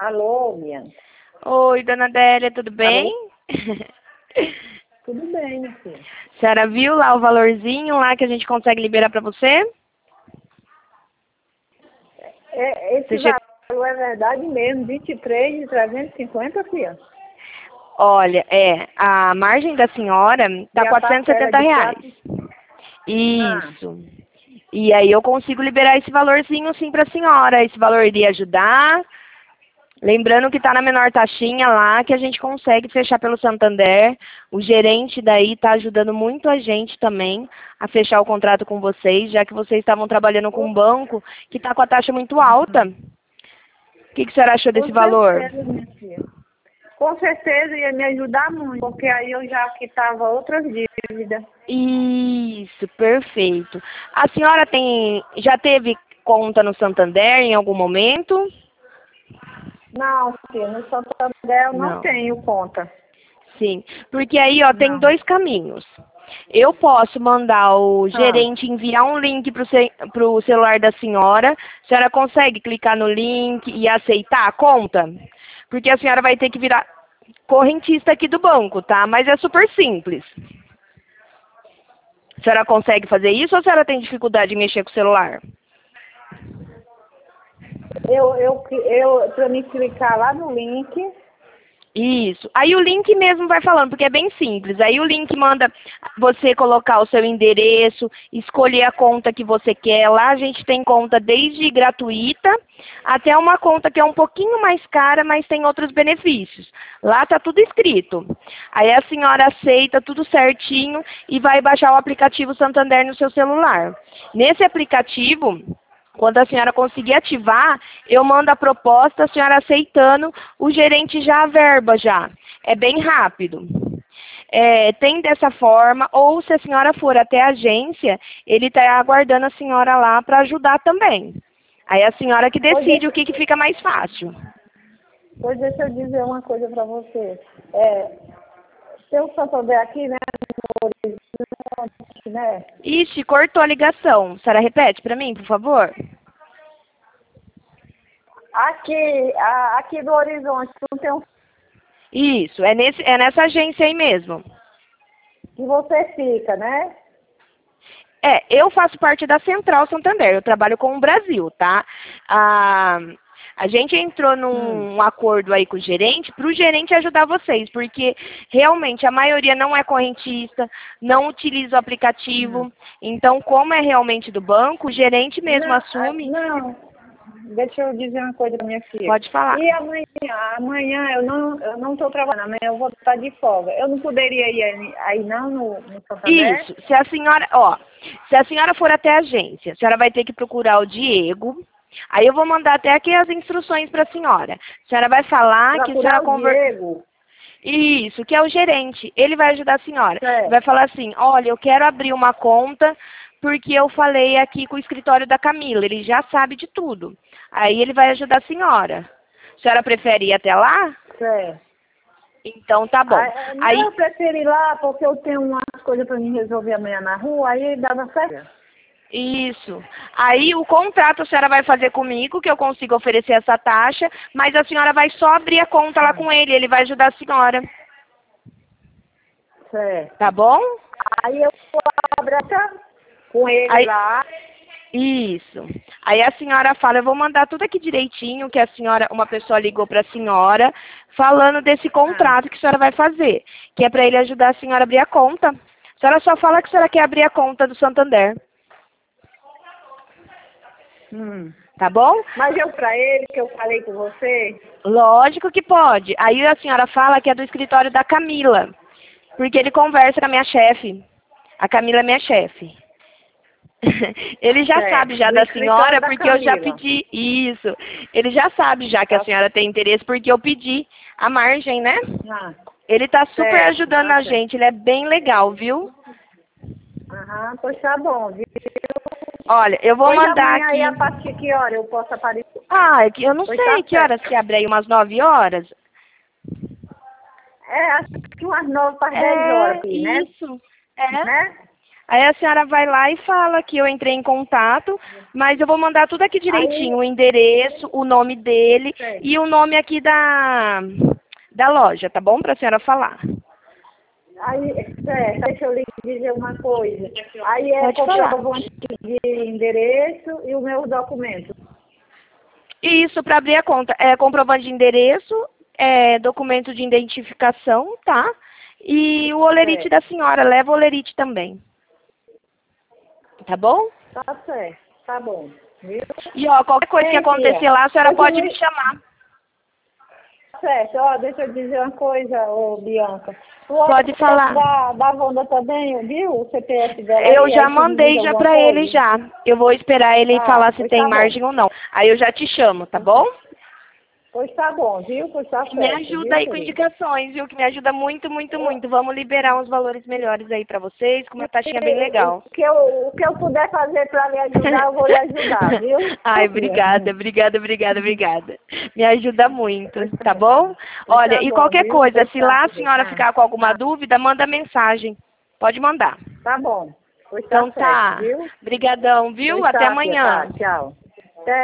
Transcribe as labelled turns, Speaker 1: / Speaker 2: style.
Speaker 1: Alô, Bianca.
Speaker 2: Oi, dona Adélia, tudo bem?
Speaker 1: Tudo bem, minha filha.
Speaker 2: A senhora viu lá o valorzinho lá que a gente consegue liberar para você?
Speaker 1: Esse valor é verdade mesmo, 23.350, filha?
Speaker 2: Olha, a margem da senhora tá
Speaker 1: E a
Speaker 2: R$470.
Speaker 1: parcela de
Speaker 2: Isso. E aí eu consigo liberar esse valorzinho sim para a senhora. Esse valor iria ajudar. Lembrando que está na menor taxinha lá, que a gente consegue fechar pelo Santander. O gerente daí está ajudando muito a gente também a fechar o contrato com vocês, já que vocês estavam trabalhando com um banco que está com a taxa muito alta. O que a senhora achou desse valor?
Speaker 1: certeza, minha filha. Com certeza ia me ajudar muito, porque aí eu já quitava outras dívidas.
Speaker 2: Isso, perfeito. A senhora já teve conta no Santander em algum momento?
Speaker 1: Não, filha, no Santander eu não
Speaker 2: Não.
Speaker 1: tenho conta.
Speaker 2: Sim, porque aí ó, tem dois caminhos. Eu posso mandar o gerente enviar um link para o celular da senhora. A senhora consegue clicar no link e aceitar a conta? Porque a senhora vai ter que virar correntista aqui do banco, tá? Mas é super simples. A senhora consegue fazer isso ou a senhora tem dificuldade em mexer com o celular?
Speaker 1: Para me clicar lá no link.
Speaker 2: Isso. Aí o link mesmo vai falando, porque é bem simples. Aí o link manda você colocar o seu endereço, escolher a conta que você quer. Lá a gente tem conta desde gratuita até uma conta que é um pouquinho mais cara, mas tem outros benefícios. Lá tá tudo escrito. Aí a senhora aceita tudo certinho e vai baixar o aplicativo Santander no seu celular. Nesse aplicativo, quando a senhora conseguir ativar, eu mando a proposta, a senhora aceitando, o gerente já averba já. É bem rápido. Tem dessa forma, ou se a senhora for até a agência, ele está aguardando a senhora lá para ajudar também. Aí a senhora que decide o que fica mais fácil.
Speaker 1: Pois deixa eu dizer uma coisa para você. Tem o Santander aqui, né? No Horizonte, né?
Speaker 2: Ixi, cortou a ligação. A senhora repete para mim, por favor?
Speaker 1: Aqui do Horizonte, não tem um
Speaker 2: Isso, é nessa agência aí mesmo.
Speaker 1: que você fica, né?
Speaker 2: Eu faço parte da Central Santander, eu trabalho com o Brasil, tá? A gente entrou num acordo aí com o gerente, para o gerente ajudar vocês, porque realmente a maioria não é correntista, não utiliza o aplicativo, então como é realmente do banco, o gerente mesmo assume.
Speaker 1: Não, deixa eu dizer uma coisa para minha filha.
Speaker 2: Pode falar.
Speaker 1: E amanhã eu não estou trabalhando, amanhã eu vou estar de folga. Eu não poderia ir aí não no Santander?
Speaker 2: Isso, se a senhora for até a agência, a senhora vai ter que procurar o Diego. Aí eu vou mandar até aqui as instruções para a senhora. A senhora vai falar que a senhora
Speaker 1: Diego.
Speaker 2: Isso, que é o gerente. Ele vai ajudar a senhora.
Speaker 1: Certo.
Speaker 2: Vai falar assim, olha, eu quero abrir uma conta porque eu falei aqui com o escritório da Camila. Ele já sabe de tudo. Aí ele vai ajudar a senhora. A senhora prefere ir até lá?
Speaker 1: Certo.
Speaker 2: Então tá bom.
Speaker 1: Eu prefiro ir lá porque eu tenho umas coisas para me resolver amanhã na rua, aí dava certo.
Speaker 2: Isso. Aí o contrato a senhora vai fazer comigo, que eu consigo oferecer essa taxa, mas a senhora vai só abrir a conta lá com ele vai ajudar a senhora.
Speaker 1: Certo.
Speaker 2: Tá bom?
Speaker 1: Aí eu abro com ele lá.
Speaker 2: Isso. Aí a senhora fala, eu vou mandar tudo aqui direitinho, que uma pessoa ligou para a senhora, falando desse contrato que a senhora vai fazer, que é para ele ajudar a senhora a abrir a conta. A senhora só fala que a senhora quer abrir a conta do Santander. Tá bom?
Speaker 1: Mas eu para ele, que eu falei com você?
Speaker 2: Lógico que pode. Aí a senhora fala que é do escritório da Camila, porque ele conversa com a minha chefe. A Camila é minha chefe. Ele já sabe já da senhora, porque eu já pedi isso. Ele já sabe já que a senhora tem interesse, porque eu pedi a margem, né? Ele tá super ajudando a gente, ele é bem legal, viu?
Speaker 1: Pois tá bom, viu?
Speaker 2: Olha, eu vou mandar aqui.
Speaker 1: Aí a partir de que hora eu posso aparecer?
Speaker 2: Eu não sei que horas que abre aí, umas 9 horas?
Speaker 1: Acho que umas 9 para 10 horas aqui, né?
Speaker 2: Isso.
Speaker 1: Né?
Speaker 2: Aí a senhora vai lá e fala que eu entrei em contato, mas eu vou mandar tudo aqui direitinho, o endereço, o nome dele e o nome aqui da loja, tá bom? Pra senhora falar.
Speaker 1: Aí, certo, deixa eu lhe dizer uma coisa. Aí
Speaker 2: Pode falar.
Speaker 1: comprovante de endereço e o meu documento.
Speaker 2: Isso, para abrir a conta. É comprovante de endereço, documento de identificação, tá? E o olerite
Speaker 1: Certo.
Speaker 2: da senhora, leva o olerite também. Tá bom?
Speaker 1: Tá certo, tá bom. Viu?
Speaker 2: E ó, qualquer coisa que acontecer lá, a senhora pode me
Speaker 1: Continue.
Speaker 2: chamar.
Speaker 1: Certo, ó, deixa eu dizer uma coisa, ô Bianca.
Speaker 2: Pode falar.
Speaker 1: Da Wanda também, viu? O CPF dela
Speaker 2: Eu
Speaker 1: aí,
Speaker 2: já
Speaker 1: aí se me diz
Speaker 2: mandei já
Speaker 1: alguma
Speaker 2: pra ele
Speaker 1: coisa.
Speaker 2: já. Eu vou esperar ele
Speaker 1: Tá,
Speaker 2: falar se
Speaker 1: pois
Speaker 2: tem
Speaker 1: tá bom.
Speaker 2: margem ou não. Aí eu já te chamo, tá bom?
Speaker 1: Pois tá bom, viu? Pois tá
Speaker 2: Me
Speaker 1: certo,
Speaker 2: ajuda
Speaker 1: viu,
Speaker 2: aí com
Speaker 1: querido?
Speaker 2: indicações, viu? Que me ajuda muito, muito, muito. Vamos liberar uns valores melhores aí pra vocês, com uma taxinha bem legal.
Speaker 1: O que eu puder fazer para lhe ajudar, eu vou lhe ajudar, viu?
Speaker 2: Ai, obrigada, obrigada, obrigada, obrigada. Me ajuda muito, tá bom?
Speaker 1: Pois
Speaker 2: Olha,
Speaker 1: tá
Speaker 2: e
Speaker 1: bom,
Speaker 2: qualquer
Speaker 1: viu?
Speaker 2: coisa,
Speaker 1: Pois
Speaker 2: se
Speaker 1: tá,
Speaker 2: lá a
Speaker 1: querido.
Speaker 2: senhora ficar com alguma dúvida, manda mensagem. Pode mandar.
Speaker 1: Tá bom. Pois tá
Speaker 2: Então
Speaker 1: certo,
Speaker 2: tá.
Speaker 1: viu?
Speaker 2: Brigadão, viu?
Speaker 1: Pois
Speaker 2: Até
Speaker 1: tá, tia, tá,
Speaker 2: amanhã.
Speaker 1: tchau.